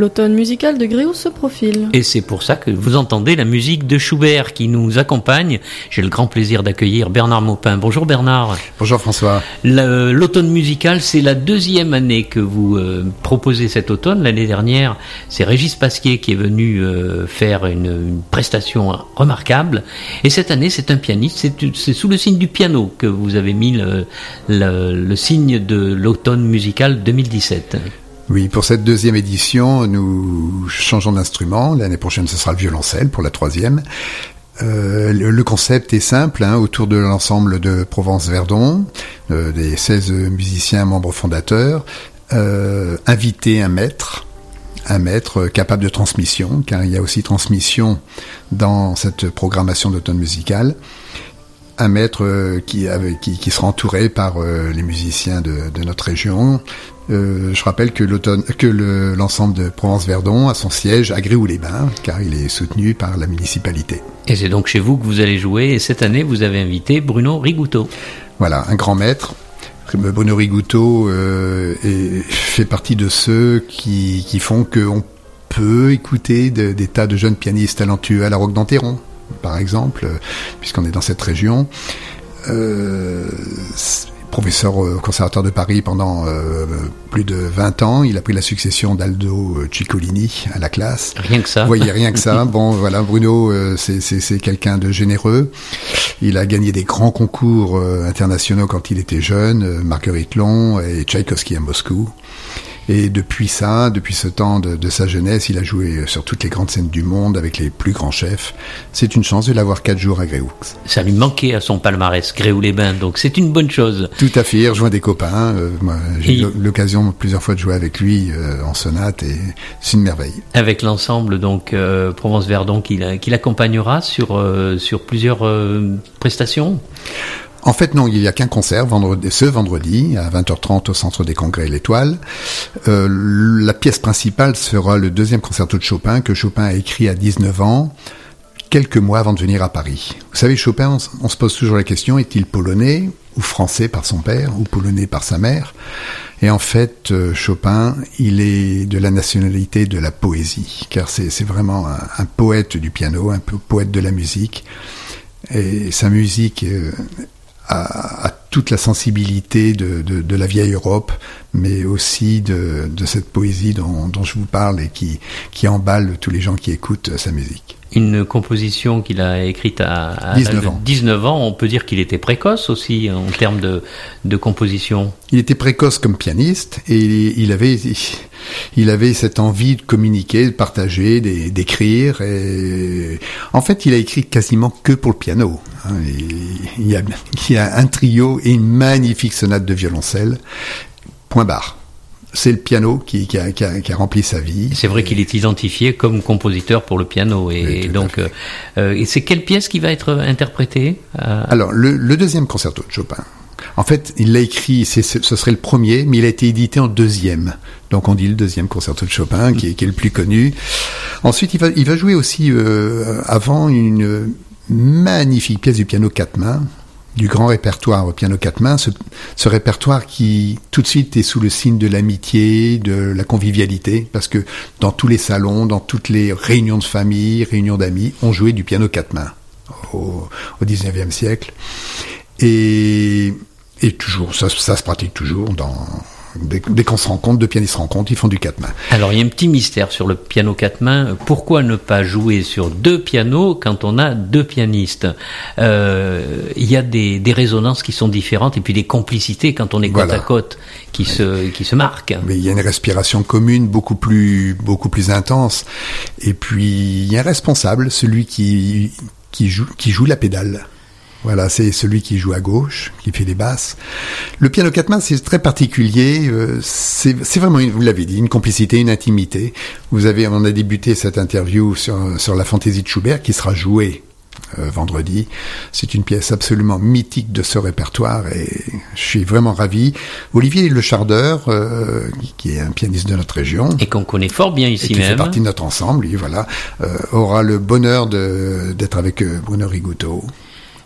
L'automne musical de Gréoux se profile. Et c'est pour ça que vous entendez la musique de Schubert qui nous accompagne. J'ai le grand plaisir d'accueillir Bernard Maupin. Bonjour Bernard. Bonjour François. L'automne musical, c'est la deuxième année que vous proposez cet automne. L'année dernière, c'est Régis Pasquier qui est venu faire une prestation remarquable. Et cette année, c'est un pianiste. C'est sous le signe du piano que vous avez mis le signe de l'automne musical 2017. Oui, pour cette deuxième édition, nous changeons d'instrument. L'année prochaine, ce sera le violoncelle pour la troisième. Le concept est simple, autour de l'ensemble de Provence-Verdon, des 16 musiciens membres fondateurs, inviter un maître capable de transmission, car il y a aussi transmission dans cette programmation d'automne musical. Un maître qui sera entouré par les musiciens de notre région. Je rappelle que l'ensemble de Provence-Verdon a son siège à Gréoux-les-Bains, car il est soutenu par la municipalité. Et c'est donc chez vous que vous allez jouer. Et cette année, vous avez invité Bruno Rigouteau. Voilà, un grand maître. Bruno Rigouteau fait partie de ceux qui font qu'on peut écouter des tas de jeunes pianistes talentueux à la Roque d'Enterron, par exemple, puisqu'on est dans cette région. Professeur au Conservatoire de Paris pendant plus de 20 ans. Il a pris la succession d'Aldo Ciccolini à la classe. Rien que ça. Vous voyez, rien que ça. Bon, voilà, Bruno, c'est quelqu'un de généreux. Il a gagné des grands concours internationaux quand il était jeune, Marguerite Long et Tchaïkovski à Moscou. Et depuis ce temps de sa jeunesse, il a joué sur toutes les grandes scènes du monde avec les plus grands chefs. C'est une chance de l'avoir 4 jours à Gréoux. Ça lui manquait à son palmarès, Gréoux-les-Bains, donc c'est une bonne chose. Tout à fait, il rejoint des copains. Moi, j'ai eu l'occasion plusieurs fois de jouer avec lui en sonate et c'est une merveille. Avec l'ensemble, donc, Provence-Verdon qui l'accompagnera sur plusieurs prestations. En fait, non, il n'y a qu'un concert ce vendredi à 20h30 au Centre des Congrès L'Étoile. La pièce principale sera le deuxième concerto de Chopin que Chopin a écrit à 19 ans, quelques mois avant de venir à Paris. Vous savez, Chopin, on se pose toujours la question, est-il polonais ou français par son père ou polonais par sa mère ? Et en fait, Chopin, il est de la nationalité de la poésie, car c'est vraiment un poète du piano, un poète de la musique. Et sa musique a toute la sensibilité de la vieille Europe, mais aussi de cette poésie dont je vous parle et qui emballe tous les gens qui écoutent sa musique. Une composition qu'il a écrite à 19 ans, on peut dire qu'il était précoce aussi en termes de composition. Il était précoce comme pianiste et il avait cette envie de communiquer, de partager, d'écrire. Et en fait, il a écrit quasiment que pour le piano. Il y a un trio et une magnifique sonate de violoncelle. Point barre. C'est le piano qui a rempli sa vie. C'est vrai qu'il est identifié comme compositeur pour le piano. Et donc, et c'est quelle pièce qui va être interprétée Alors, le deuxième concerto de Chopin. En fait, il l'a écrit, ce serait le premier, mais il a été édité en deuxième. Donc on dit le deuxième concerto de Chopin, qui est le plus connu. Ensuite, il va jouer aussi avant une magnifique pièce du piano quatre mains, du grand répertoire au piano quatre mains, ce répertoire qui tout de suite est sous le signe de l'amitié, de la convivialité, parce que dans tous les salons, dans toutes les réunions de famille, réunions d'amis, on jouait du piano quatre mains au 19e siècle. Et toujours, ça se pratique toujours dès qu'on se rencontre, deux pianistes se rencontrent, ils font du quatre mains. Alors il y a un petit mystère sur le piano quatre mains. Pourquoi ne pas jouer sur deux pianos quand on a deux pianistes ? Il y a des résonances qui sont différentes et puis des complicités quand on est côte à côte qui se marquent. Mais il y a une respiration commune beaucoup plus intense. Et puis il y a un responsable, celui qui joue la pédale. Voilà, c'est celui qui joue à gauche, qui fait les basses. Le piano quatre mains, c'est très particulier. C'est vraiment, vous l'avez dit, une complicité, une intimité. On a débuté cette interview sur la fantaisie de Schubert, qui sera jouée vendredi. C'est une pièce absolument mythique de ce répertoire et je suis vraiment ravi. Olivier Lechardeur, qui est un pianiste de notre région et qu'on connaît fort bien ici et qui fait partie de notre ensemble, lui, voilà, aura le bonheur d'être avec Bruno Rigouteau.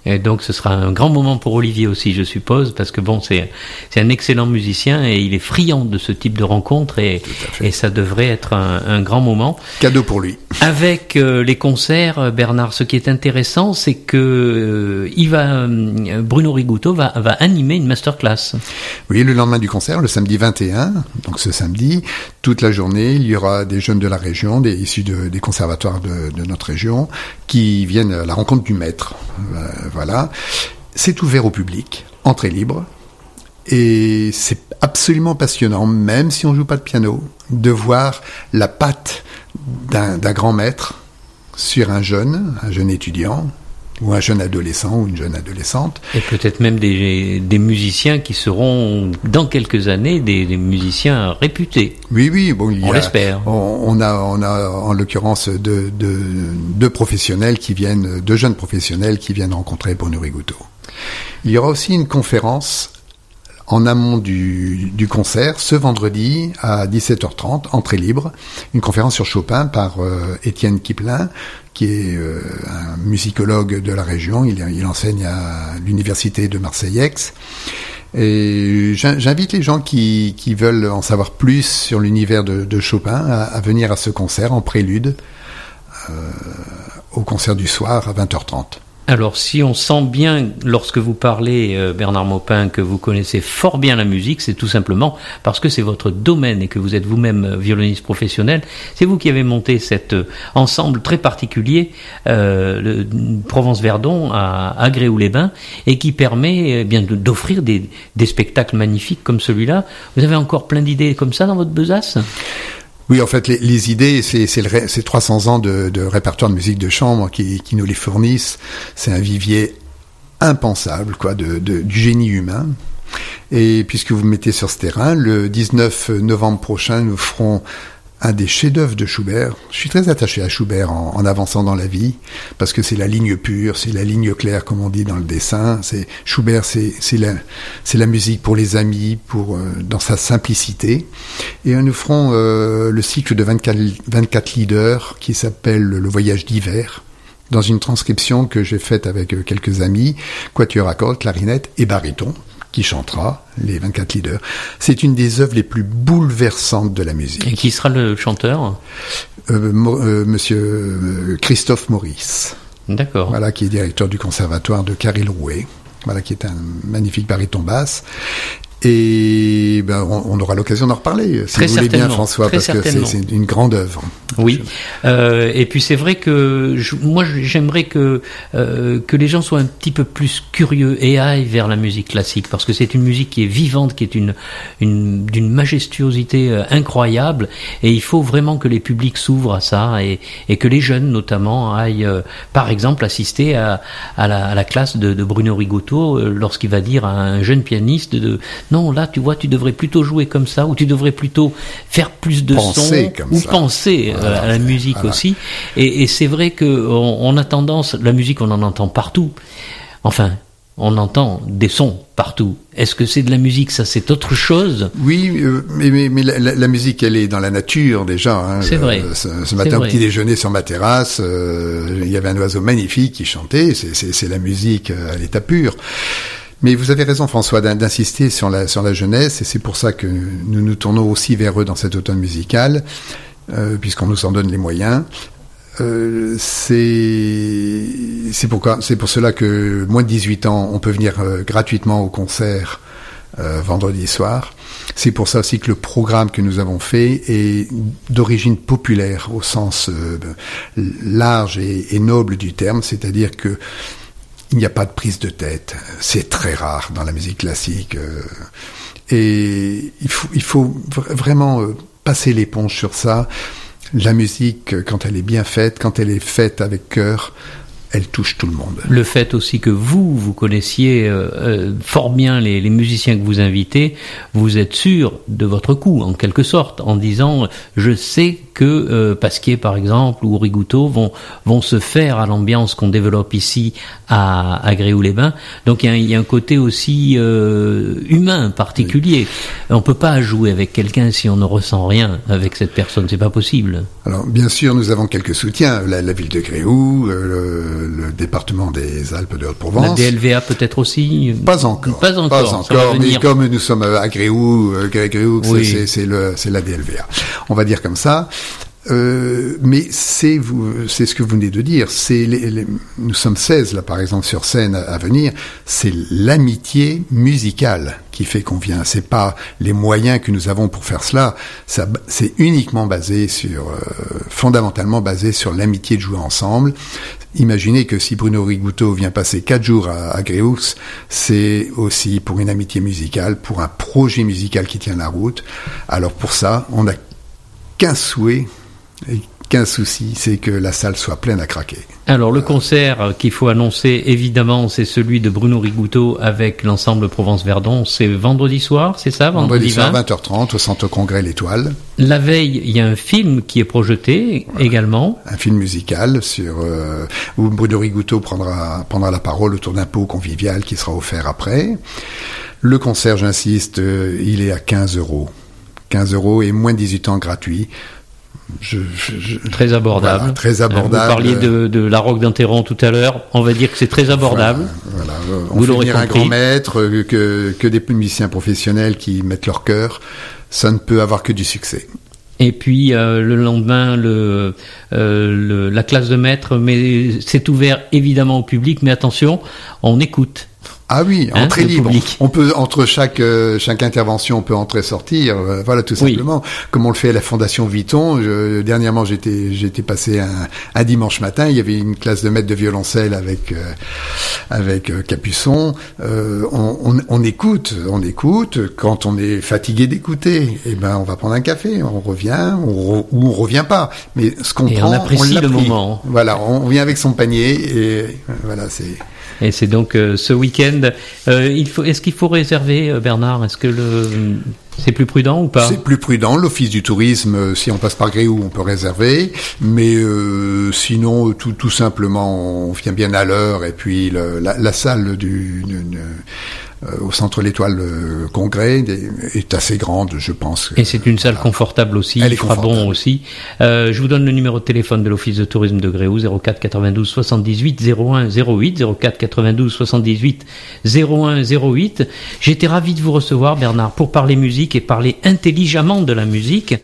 Et donc ce sera un grand moment pour Olivier aussi, je suppose, parce que bon, c'est un excellent musicien et il est friand de ce type de rencontre et ça devrait être un grand moment. Cadeau pour lui. Avec les concerts, Bernard, ce qui est intéressant, c'est que Bruno Rigutto va animer une masterclass. Oui, le lendemain du concert, le samedi 21, donc ce samedi, toute la journée, il y aura des jeunes de la région, issus des conservatoires de notre région, qui viennent à la rencontre du maître. Voilà. C'est ouvert au public, entrée libre. Et c'est absolument passionnant, même si on joue pas de piano, de voir la patte d'un grand maître sur un jeune étudiant, ou un jeune adolescent ou une jeune adolescente. Et peut-être même des musiciens qui seront dans quelques années des musiciens réputés. Oui, bon, on l'espère. On a en l'occurrence deux professionnels deux jeunes professionnels qui viennent rencontrer Bruno Rigutto. Il y aura aussi une conférence en amont du concert, ce vendredi à 17h30, entrée libre, une conférence sur Chopin par Étienne Kiplin, qui est un musicologue de la région. Il enseigne à l'université de Marseille-Aix. Et j'invite les gens qui veulent en savoir plus sur l'univers de Chopin à venir à ce concert en prélude au concert du soir à 20h30. Alors, si on sent bien, lorsque vous parlez, Bernard Maupin, que vous connaissez fort bien la musique, c'est tout simplement parce que c'est votre domaine et que vous êtes vous-même violoniste professionnel. C'est vous qui avez monté cet ensemble très particulier, le Provence-Verdon à Gréoux-les-Bains, et qui permet bien d'offrir des spectacles magnifiques comme celui-là. Vous avez encore plein d'idées comme ça dans votre besace ? Oui, en fait, les idées, c'est 300 ans de répertoire de musique de chambre qui nous les fournissent. C'est un vivier impensable, du génie humain. Et puisque vous me mettez sur ce terrain, le 19 novembre prochain, nous ferons un des chefs-d'œuvre de Schubert. Je suis très attaché à Schubert en avançant dans la vie, parce que c'est la ligne pure, c'est la ligne claire, comme on dit dans le dessin. Schubert, c'est la musique pour les amis, dans sa simplicité. Et nous ferons le cycle de 24 leaders qui s'appelle Le Voyage d'hiver, dans une transcription que j'ai faite avec quelques amis, quatuor à cordes, clarinette et baryton, qui chantera les 24 leaders. C'est une des œuvres les plus bouleversantes de la musique. Et qui sera le chanteur ? Monsieur Christophe Maurice. D'accord. Voilà, qui est directeur du conservatoire de Caril-Rouet. Voilà, qui est un magnifique baryton basse. Et on aura l'occasion d'en reparler, si vous voulez bien, François, parce que c'est une grande œuvre. Oui. Et puis c'est vrai que moi j'aimerais que les gens soient un petit peu plus curieux et aillent vers la musique classique, parce que c'est une musique qui est vivante, qui est d'une majestuosité incroyable, et il faut vraiment que les publics s'ouvrent à ça et que les jeunes notamment aillent, par exemple, assister à la classe de Bruno Rigutto lorsqu'il va dire à un jeune pianiste non, là, tu vois, tu devrais plutôt jouer comme ça, ou tu devrais plutôt faire plus de penser sons, ou penser à la musique aussi. Et c'est vrai que on a tendance, la musique, on en entend partout. Enfin, on entend des sons partout. Est-ce que c'est de la musique, ça, c'est autre chose ? Oui, mais la musique, elle est dans la nature déjà. Hein. C'est vrai. Ce matin, au petit déjeuner sur ma terrasse, il y avait un oiseau magnifique qui chantait. C'est la musique à l'état pur. Mais vous avez raison, François, d'insister sur la jeunesse, et c'est pour ça que nous nous tournons aussi vers eux dans cet automne musical, puisqu'on nous en donne les moyens. C'est pour cela que moins de 18 ans, on peut venir gratuitement au concert vendredi soir. C'est pour ça aussi que le programme que nous avons fait est d'origine populaire au sens large et noble du terme, c'est-à-dire que il n'y a pas de prise de tête. C'est très rare dans la musique classique. Et il faut vraiment passer l'éponge sur ça. La musique, quand elle est bien faite, quand elle est faite avec cœur, elle touche tout le monde. Le fait aussi que vous connaissiez fort bien les musiciens que vous invitez, vous êtes sûr de votre coup, en quelque sorte, en disant « je sais que Pasquier par exemple ou Rigouteau vont se faire à l'ambiance qu'on développe ici à Gréoux-les-Bains. Donc il y a un côté aussi humain particulier. On peut pas jouer avec quelqu'un si on ne ressent rien avec cette personne, c'est pas possible. Alors bien sûr, nous avons quelques soutiens, la ville de Gréoux, le département des Alpes de Haute-Provence. La DLVA peut-être aussi. Pas encore, mais comme nous sommes à Gréoux, oui. c'est la DLVA. On va dire comme ça. Mais c'est ce que vous venez de dire. Nous sommes 16 là, par exemple, sur scène à venir. C'est l'amitié musicale qui fait qu'on vient. C'est pas les moyens que nous avons pour faire cela. C'est uniquement fondamentalement basé sur l'amitié de jouer ensemble. Imaginez que si Bruno Rigouteau vient passer 4 jours à Gréoux, c'est aussi pour une amitié musicale, pour un projet musical qui tient la route. Alors pour ça, on n'a qu'un souhait et qu'un souci, c'est que la salle soit pleine à craquer. Alors le concert qu'il faut annoncer, évidemment, c'est celui de Bruno Rigouteau avec l'ensemble Provence-Verdon. C'est vendredi soir, c'est ça? Vendredi soir, 20h30, au Centre Congrès L'Étoile. La veille, il y a un film qui est projeté également. Un film musical où Bruno Rigouteau prendra la parole autour d'un pot convivial qui sera offert après. Le concert, j'insiste, il est à 15 €. 15 € et moins de 18 ans gratuit. Très abordable. Voilà, très abordable. Vous parliez de la Roque d'Interron tout à l'heure. On va dire que c'est très abordable. Voilà. On fait venir un grand maître, que des musiciens professionnels qui mettent leur cœur. Ça ne peut avoir que du succès. Et puis le lendemain, la classe de maître, mais c'est ouvert évidemment au public. Mais attention, on écoute. Ah oui, entrée libre. On peut, entre chaque intervention, on peut entrer, sortir, voilà, tout simplement. Oui. Comme on le fait à la Fondation Vuitton. Dernièrement, j'étais passé un dimanche matin, il y avait une classe de maître de violoncelle avec Capuçon. On écoute. Quand on est fatigué d'écouter, on va prendre un café, on revient, ou on revient pas. Mais ce qu'on prend, on apprécie le moment. Voilà, on vient avec son panier, et voilà, c'est... Et c'est donc ce week-end. Est-ce qu'il faut réserver, Bernard? Est-ce que c'est plus prudent ou pas? C'est plus prudent. L'Office du tourisme, si on passe par Gréoux, on peut réserver. Mais sinon, tout simplement, on vient bien à l'heure. Et puis la salle au Centre L'Étoile Congrès est assez grande, je pense. Et c'est une salle confortable aussi, il fera bon aussi. Je vous donne le numéro de téléphone de l'Office de tourisme de Gréoux, 04 92 78 01 08, 04 92 78 01 08. J'étais ravi de vous recevoir, Bernard, pour parler musique et parler intelligemment de la musique.